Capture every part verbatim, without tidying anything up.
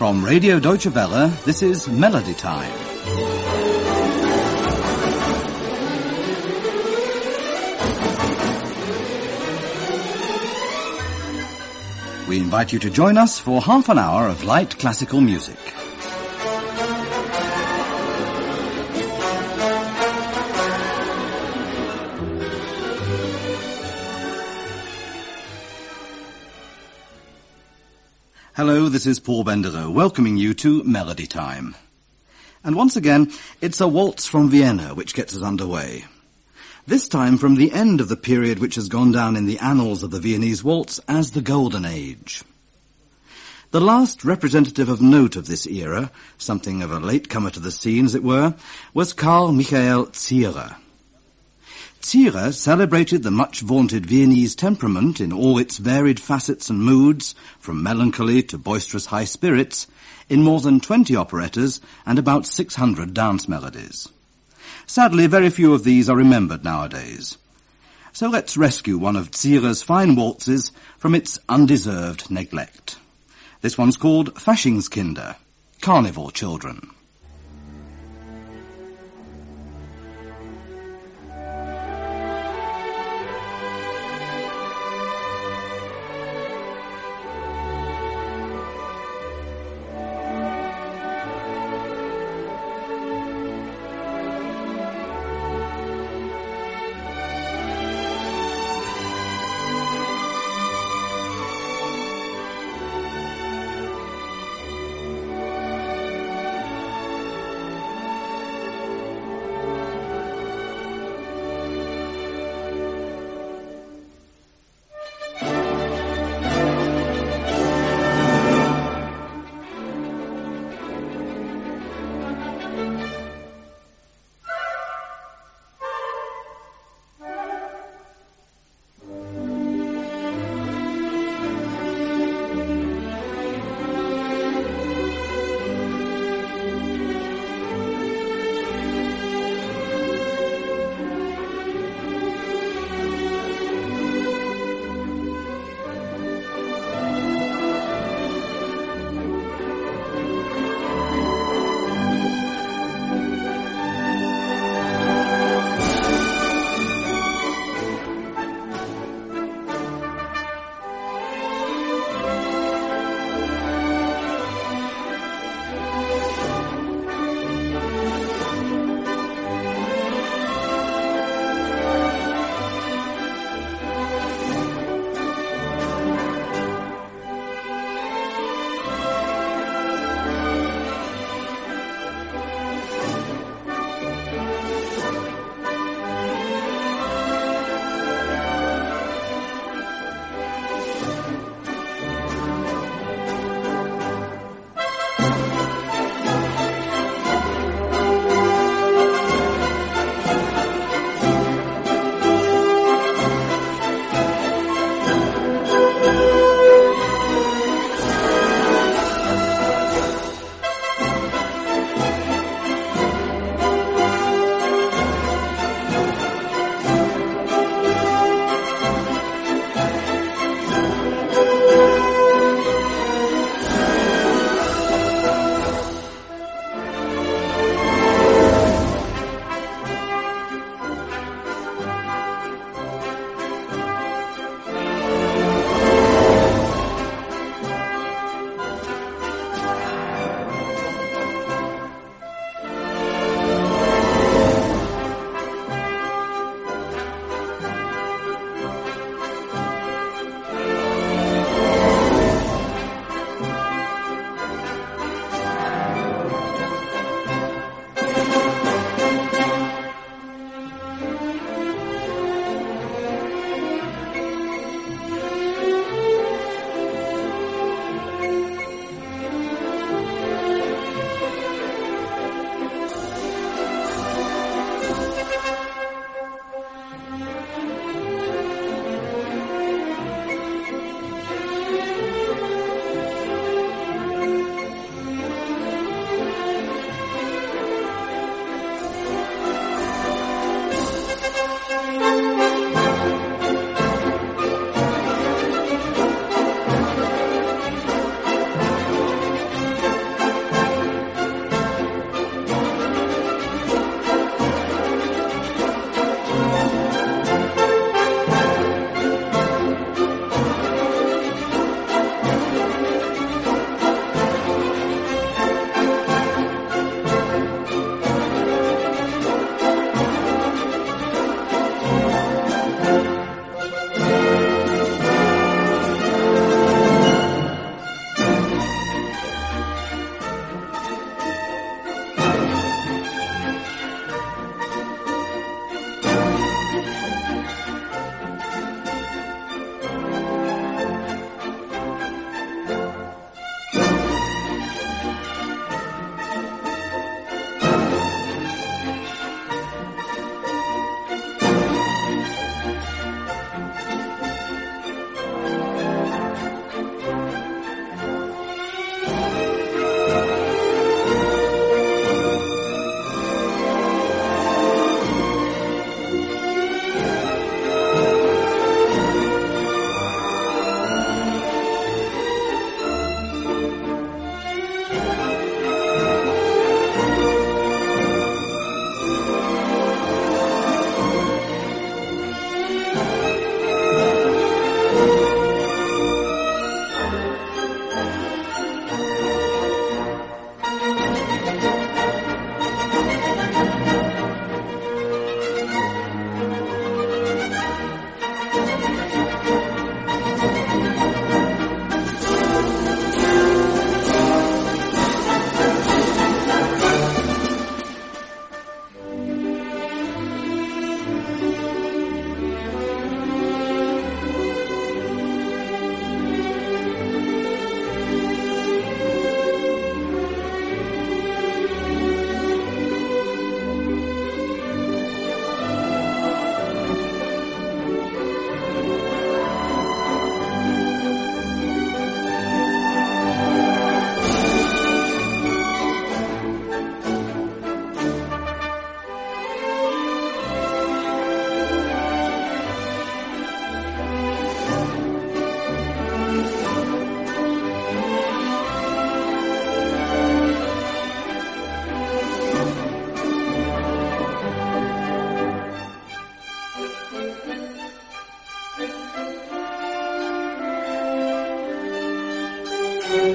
From Radio Deutsche Welle, this is Melody Time. We invite you to join us for half an hour of light classical music. Hello, this is Paul Bendereau, welcoming you to Melody Time. And once again, it's a waltz from Vienna which gets us underway. This time from the end of the period which has gone down in the annals of the Viennese waltz as the Golden Age. The last representative of note of this era, something of a latecomer to the scene as it were, was Carl Michael Zierer. Zierer celebrated the much-vaunted Viennese temperament in all its varied facets and moods, from melancholy to boisterous high spirits, in more than twenty operettas and about six hundred dance melodies. Sadly, very few of these are remembered nowadays. So let's rescue one of Zierer's fine waltzes from its undeserved neglect. This one's called Faschingskinder, Carnival Children.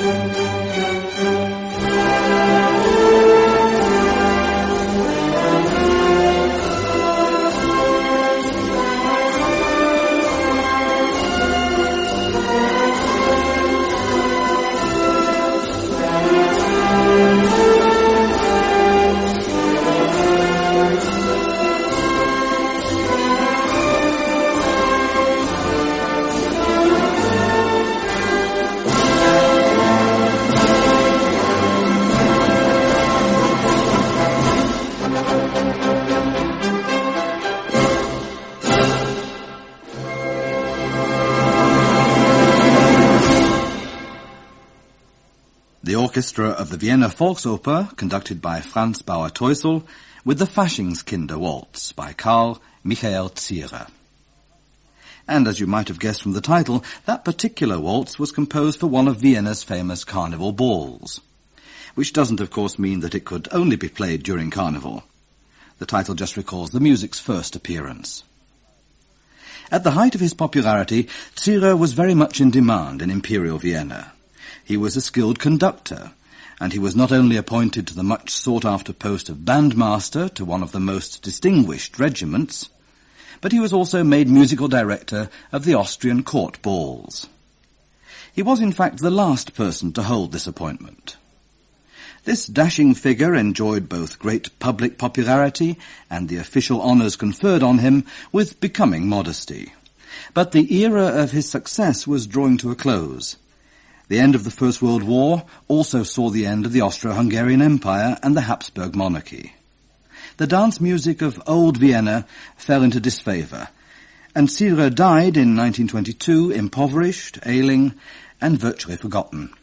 The orchestra of the Vienna Volksoper, conducted by Franz Bauer-Teusel, with the Faschingskinder Waltz by Karl Michael Zierer. And as you might have guessed from the title, that particular waltz was composed for one of Vienna's famous carnival balls. Which doesn't, of course, mean that it could only be played during carnival. The title just recalls the music's first appearance. At the height of his popularity, Zierer was very much in demand in Imperial Vienna. He was a skilled conductor, and he was not only appointed to the much sought-after post of bandmaster to one of the most distinguished regiments, but he was also made musical director of the Austrian court balls. He was, in fact, the last person to hold this appointment. This dashing figure enjoyed both great public popularity and the official honours conferred on him with becoming modesty. But the era of his success was drawing to a close. The end of the First World War also saw the end of the Austro-Hungarian Empire and the Habsburg monarchy. The dance music of Old Vienna fell into disfavour, and Zierer died in nineteen twenty-two impoverished, ailing, and virtually forgotten.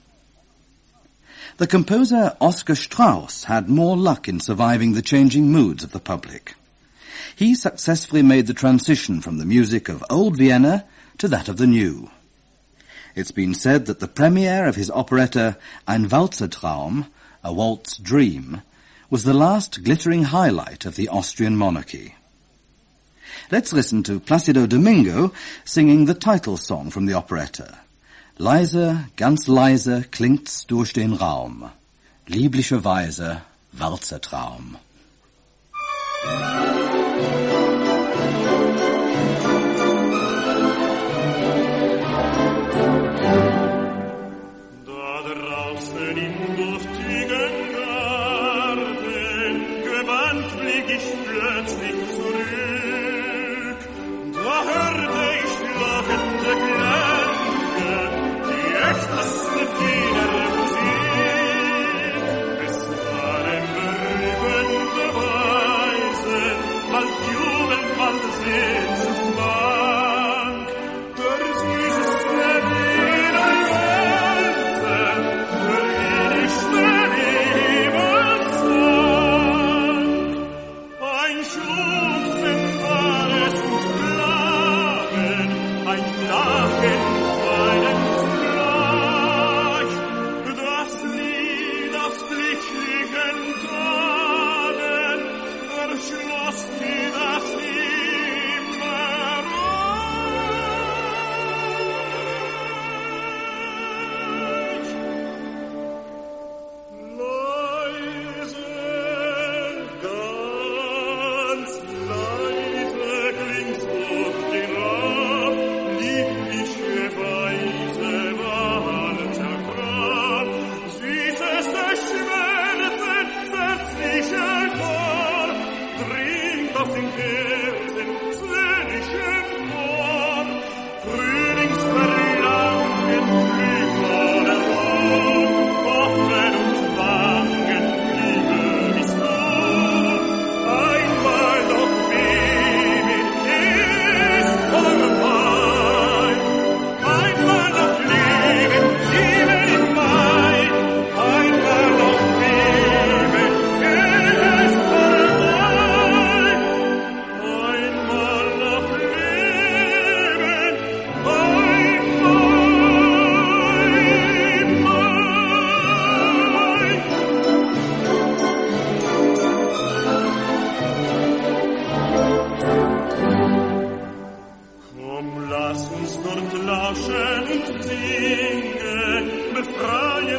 The composer Oskar Strauss had more luck in surviving the changing moods of the public. He successfully made the transition from the music of Old Vienna to that of the new. It's been said that the premiere of his operetta Ein Walzertraum, A Waltz Dream, was the last glittering highlight of the Austrian monarchy. Let's listen to Placido Domingo singing the title song from the operetta. Leise, ganz leise klingt's durch den Raum. Liebliche Weise, Walzertraum. Lass uns dort lauschen und singen, befreien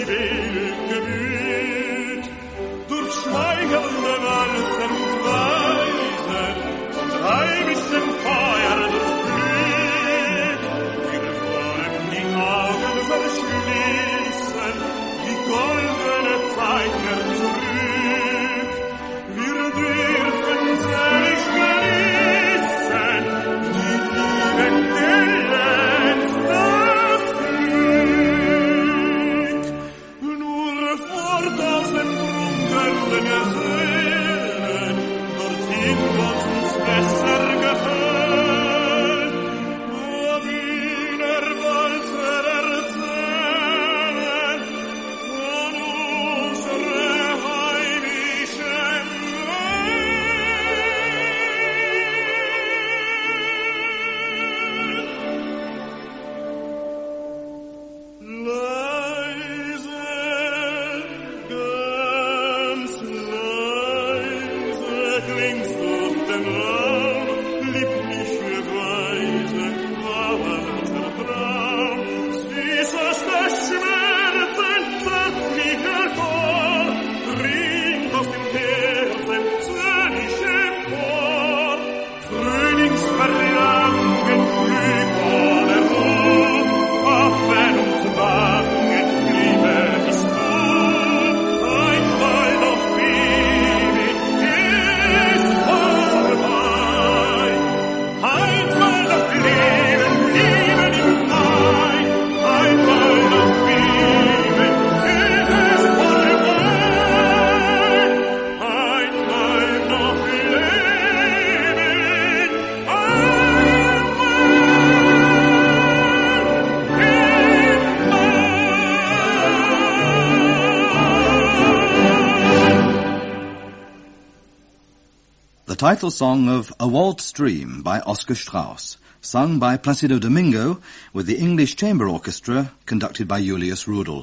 The title song of A Waltz Dream by Oscar Strauss, sung by Placido Domingo with the English Chamber Orchestra conducted by Julius Rudel.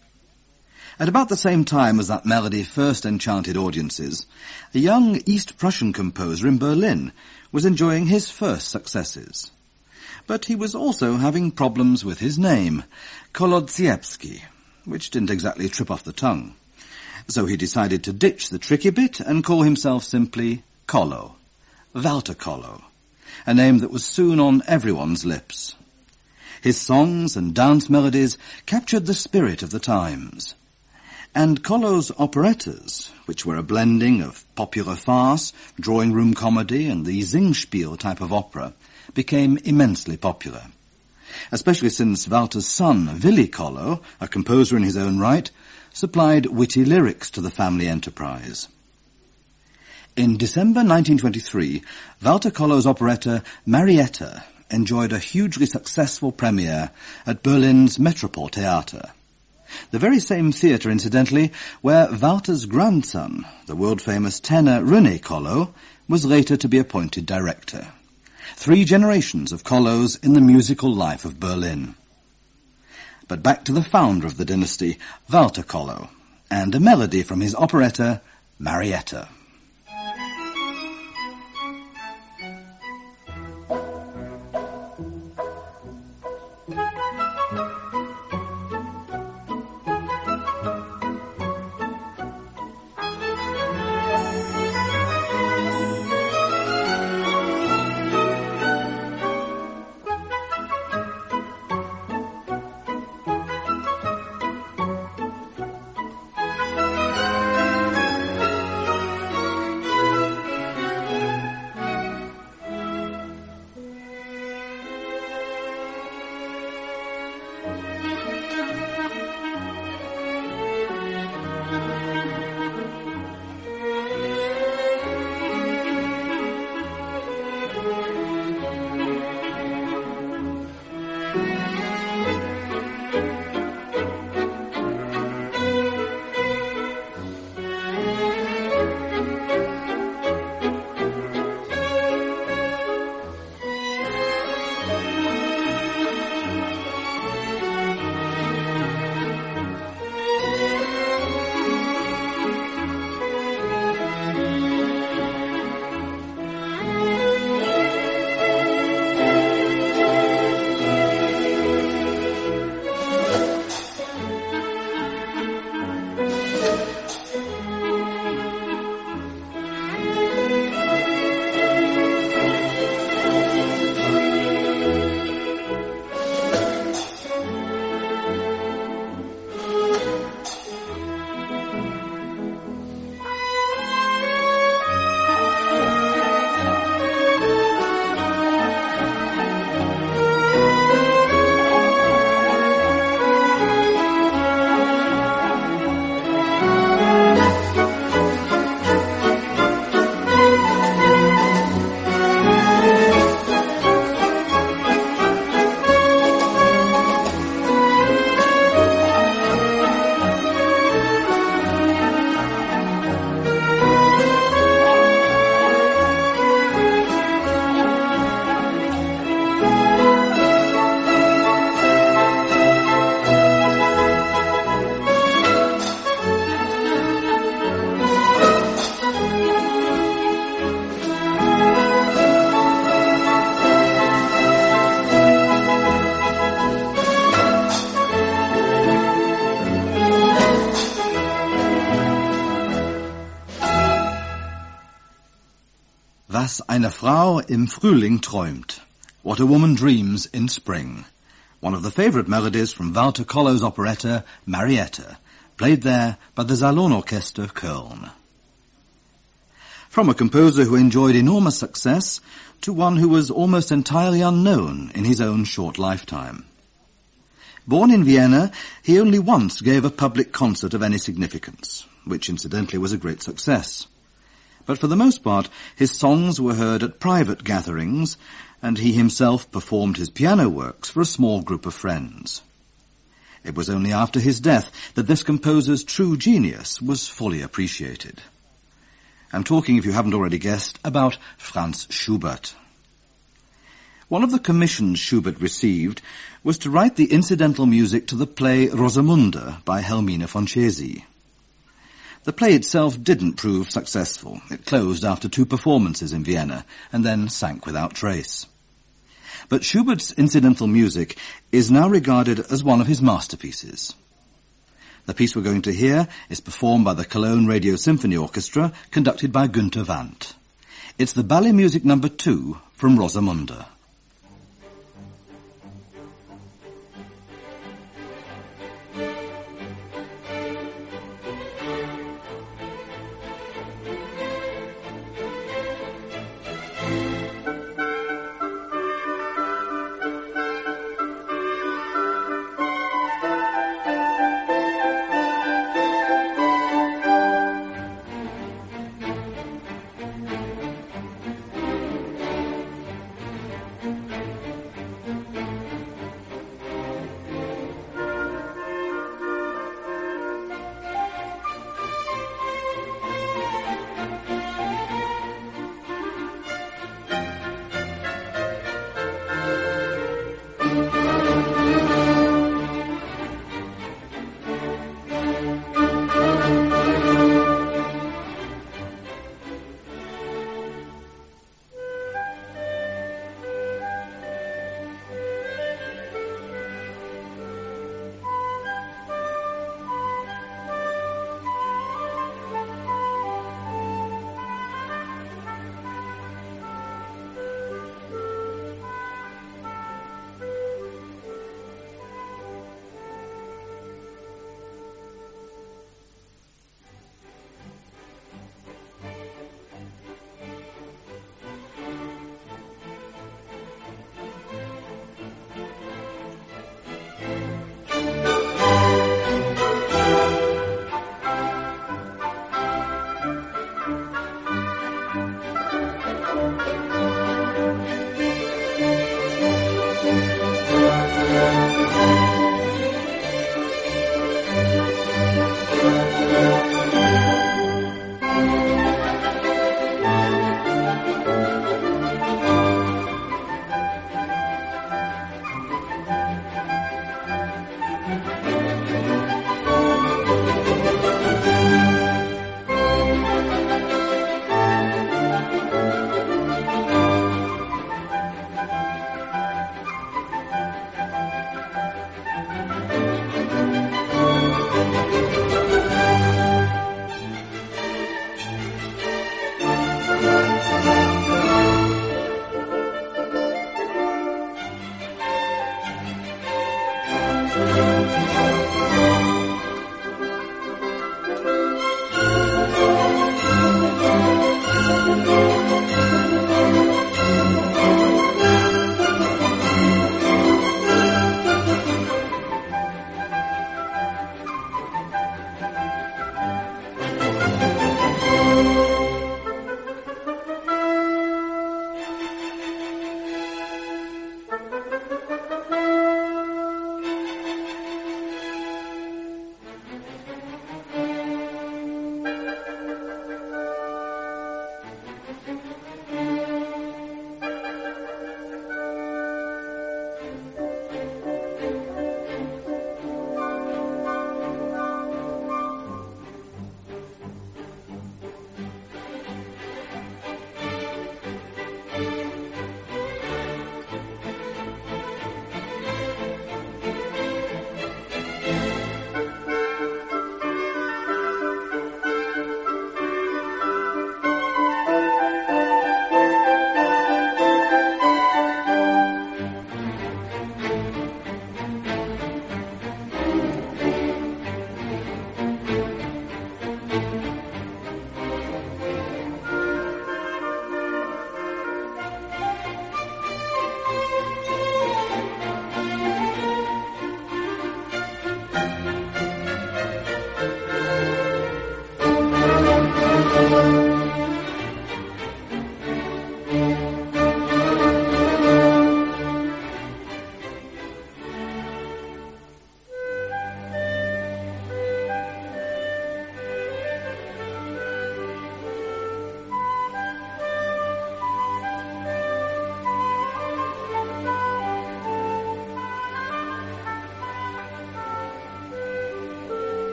At about the same time as that melody first enchanted audiences, a young East Prussian composer in Berlin was enjoying his first successes. But he was also having problems with his name, Kolodziejewski, which didn't exactly trip off the tongue. So he decided to ditch the tricky bit and call himself simply Kollo, Walter Kollo, a name that was soon on everyone's lips. His songs and dance melodies captured the spirit of the times. And Kollo's operettas, which were a blending of popular farce, drawing-room comedy, and the Singspiel type of opera, became immensely popular. Especially since Walter's son, Willy Kollo, a composer in his own right, supplied witty lyrics to the family enterprise. In December nineteen twenty-three, Walter Kollo's operetta Marietta enjoyed a hugely successful premiere at Berlin's Metropol Theater. The very same theatre, incidentally, where Walter's grandson, the world-famous tenor René Kollo, was later to be appointed director. Three generations of Kollos in the musical life of Berlin. But back to the founder of the dynasty, Walter Kollo, and a melody from his operetta Marietta. Was eine Frau im Frühling träumt. What a Woman Dreams in Spring. One of the favourite melodies from Walter Kollo's operetta Marietta, played there by the Salonorchester Köln. From a composer who enjoyed enormous success to one who was almost entirely unknown in his own short lifetime. Born in Vienna, he only once gave a public concert of any significance, which incidentally was a great success. But for the most part, his songs were heard at private gatherings, and he himself performed his piano works for a small group of friends. It was only after his death that this composer's true genius was fully appreciated. I'm talking, if you haven't already guessed, about Franz Schubert. One of the commissions Schubert received was to write the incidental music to the play Rosamunde by Helmine von Chezy. The play itself didn't prove successful. It closed after two performances in Vienna and then sank without trace. But Schubert's incidental music is now regarded as one of his masterpieces. The piece we're going to hear is performed by the Cologne Radio Symphony Orchestra, conducted by Günther Wandt. It's the ballet music number two from Rosamunde.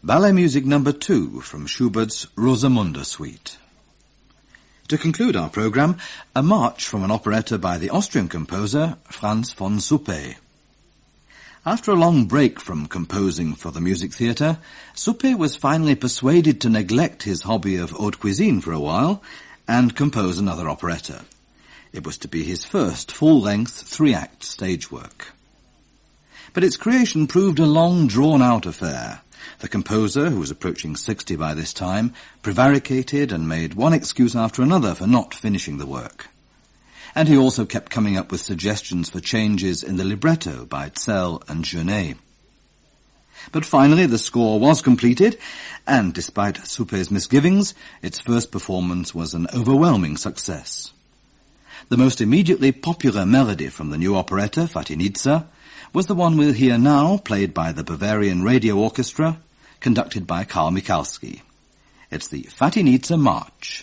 Ballet Music Number Two from Schubert's Rosamunde Suite. To conclude our programme, a march from an operetta by the Austrian composer Franz von Suppé. After a long break from composing for the music theatre, Suppé was finally persuaded to neglect his hobby of haute cuisine for a while and compose another operetta. It was to be his first full-length, three-act stage work. But its creation proved a long, drawn-out affair. The composer, who was approaching sixty by this time, prevaricated and made one excuse after another for not finishing the work. And he also kept coming up with suggestions for changes in the libretto by Zell and Genet. But finally the score was completed, and despite Suppé's misgivings, its first performance was an overwhelming success. The most immediately popular melody from the new operetta, Fatinitza, was the one we'll hear now, played by the Bavarian Radio Orchestra, conducted by Karl Michalski. It's the Fatinitza March.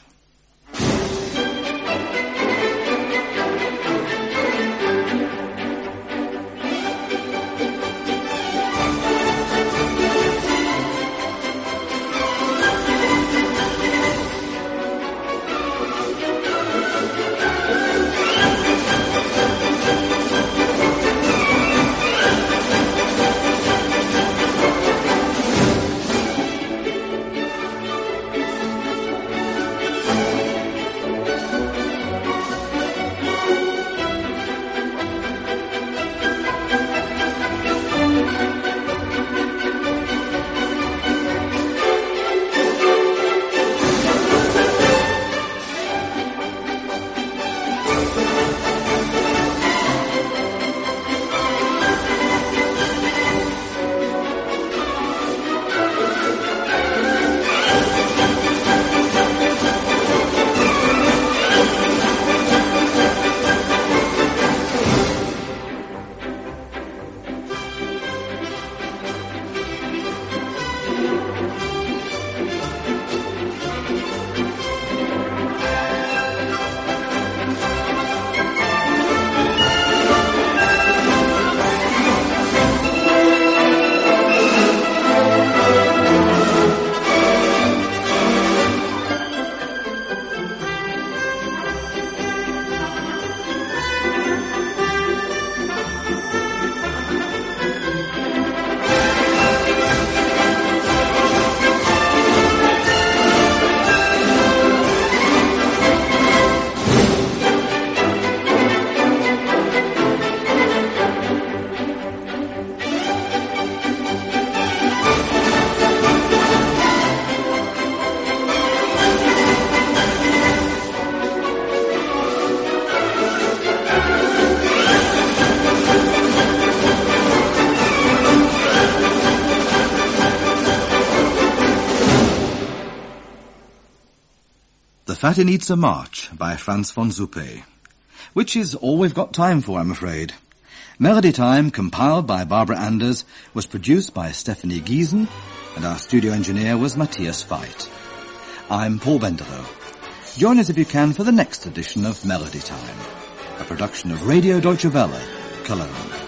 Fatinitza March by Franz von Suppé, which is all we've got time for, I'm afraid. Melody Time, compiled by Barbara Anders, was produced by Stephanie Giesen, and our studio engineer was Matthias Veit. I'm Paul Benderow. Join us if you can for the next edition of Melody Time, a production of Radio Deutsche Welle, Cologne.